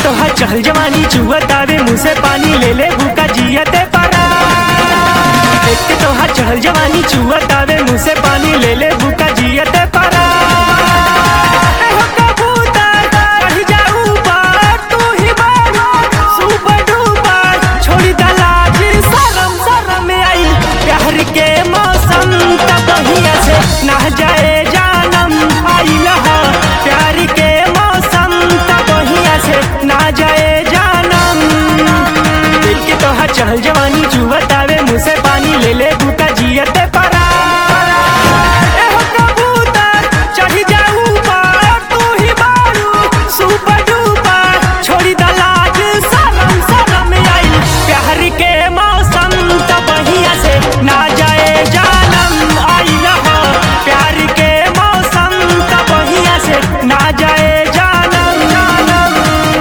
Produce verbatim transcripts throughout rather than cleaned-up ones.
तोहार चहल जवानी चुहत आवे मुँह से पानी ले ले भूखा जियते पारा। देख के तोहार चहल जवानी चुहत आवे मुँह से पानी ले ले भूखा जियते पारा। ना जाए जानम आइल ह प्यार के मौसम तब बहिया से ना जाए जानम। दिल के तोहार चहल जवानी जुवत आवे मुँह से पानी ले ले भूखा जियते पारा। एहो कबूतर चढ़ी जाऊ पर तू ही बारू सुपर डुपर छोड़ी द लाज शरम शरम आइल प्यार के मौसम तब बहिया से ना जाए जानम आइल ह प्यार के मौसम तब बहिया से ना जाए जानम जानम।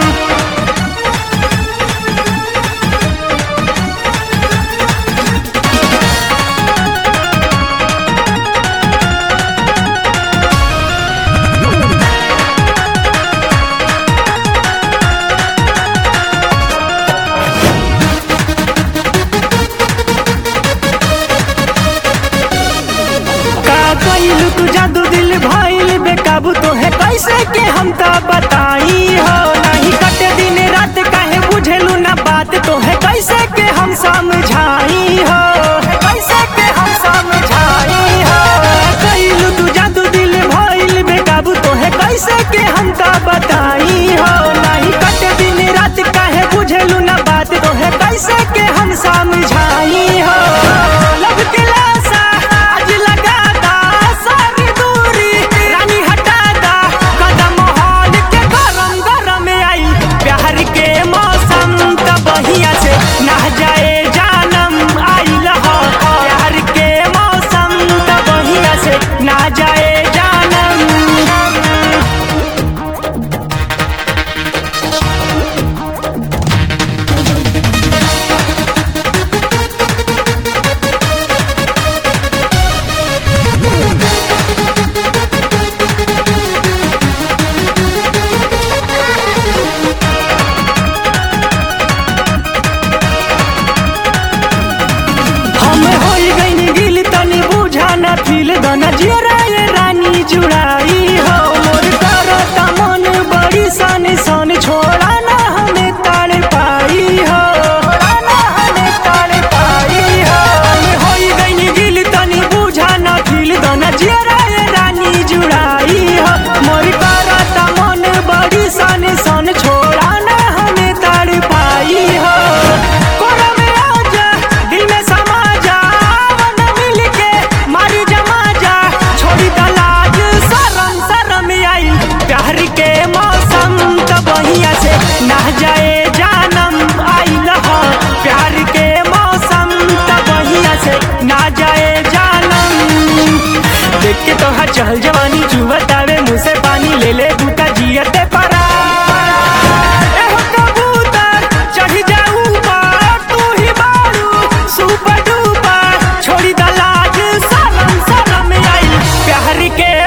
कइलू तू जादू दिल भइल बेकाबू तो है कैसे के हम तो बताई हो। नहीं कटे दिन रात काहे बुझेलू ना बात तो है कैसे के हम समझाई हो। कैसे के हम समझाई हो। कइलू तू जादू दिल भइल बेकाबू तो है कैसे के हम तो बताई हो। नहीं कटे दिन रात काहे बुझेलू ना बात तो है कैसे के हम समझाई हो। लब के लाशा आज लगा सारी दूरी रानी हटा दा कदम हाल के गरम गरम आई प्यार के मौसम तब बहिया से ना जाए जानम आइल ह प्यार के मौसम तब बहिया से ना जाए जानम। फील दाना जियरा ये रानी जुड़ाई हो। मोर करता मन बड़ी सन सन छोड़ा ना हमें ताड़ पाई हो। ना हमें ताड़ पाई हो। होई गई गिल तनी बुझा ना फील दाना जियरा ये रानी जुड़ाई हो। मोर करता मन बड़ी सन सन छोड़ा ना हमें ताड़ पाई हो। कोरा में आजा दिल में समा जा वन मिल के मारी जमा जा छोड़ी द लाज शरम शरम आई प्यार के मौसम तब बहिया से ना जाए जानम आइल ह प्यार के मौसम तब बहिया से ना जाए जानम। देख के तोहार चहल जवानी जुवत आवे मुँह से पानी ले ले भूखा जियते पारा। एहो कबूतर चढ़ी जाऊ पर तू ही बारू सुपर डुपर छोड़ी द लाज शरम शरम आई प्यार के